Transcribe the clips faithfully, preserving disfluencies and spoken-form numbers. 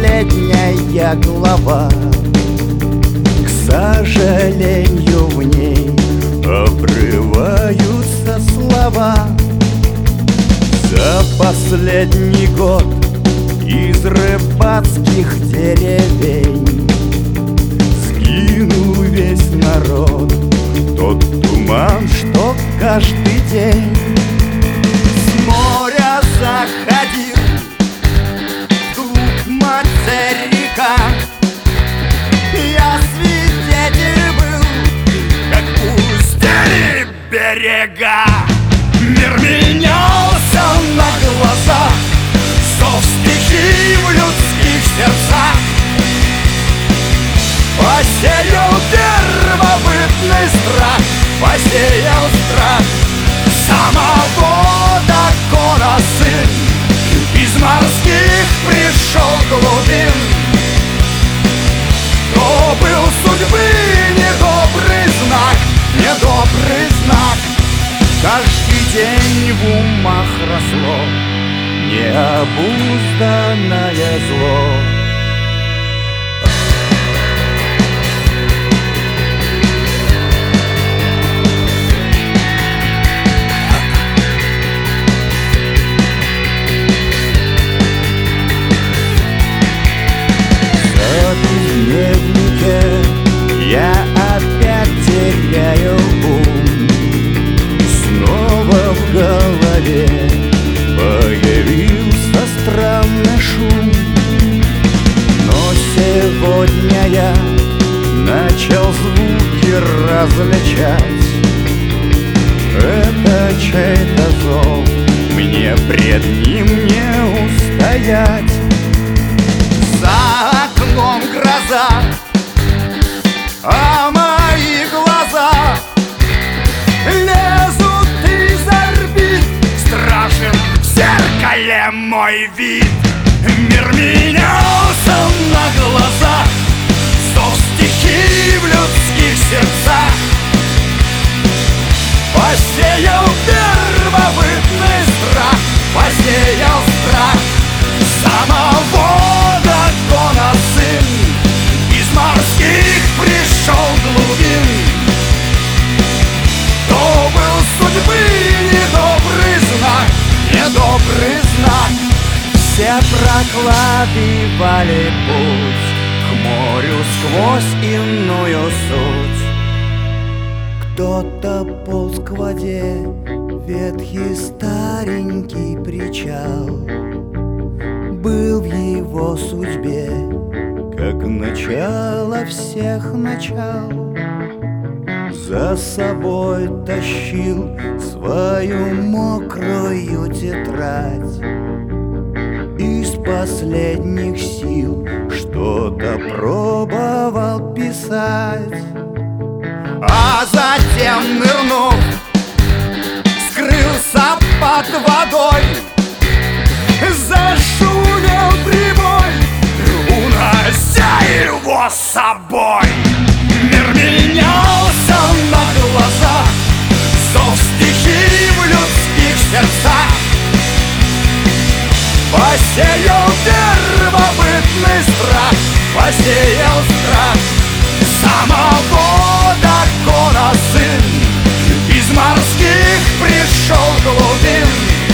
последняя глава. К сожалению, в ней обрываются слова. За последний год из рыбацких деревень сгинул весь народ. Тот туман, что каждый день с моря заходил вглубь материка. Я свидетель был, как пустели берега. Мир менялся на глазах, зов стихий в людских сердцах посеял первобытный страх, посеял страх самого дракона сын. Из морских пришел глубин, то был судьбы недобрый знак, недобрый знак. Каждый день в умах росло необузданное зло. Я опять теряю ум, снова в голове появился странный шум. Но сегодня я начал звуки различать. Это чей-то зов, мне пред ним не устоять. За окном гроза, а мои глаза лезут из орбит. Страшен в зеркале мой вид. Мир менялся на глазах, зов стихий в людских сердцах посеял первобытный страх, посеял страх самого дракона сын. Из морских пришел глубин, то был судьбы недобрый знак, недобрый знак. Все прокладывали путь к морю сквозь иную суть. Кто-то полз к воде, ветхий старенький причал был в его судьбе, как начало всех начал. За собой тащил свою мокрую тетрадь, из последних сил что-то пробовал писать. А затем, нырнув, скрылся под водой. Зашумел прибой, унося его с собой. Мир менялся на глазах, зов стихий в людских сердцах посеял первобытный страх, посеял страх самого дракона сын. Из морских пришел глубин,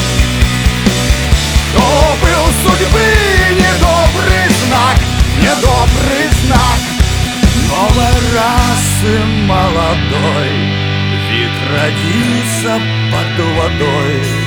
то был судьбы недобрый знак, недобрый знак. Новой расы молодой вид родился под водой.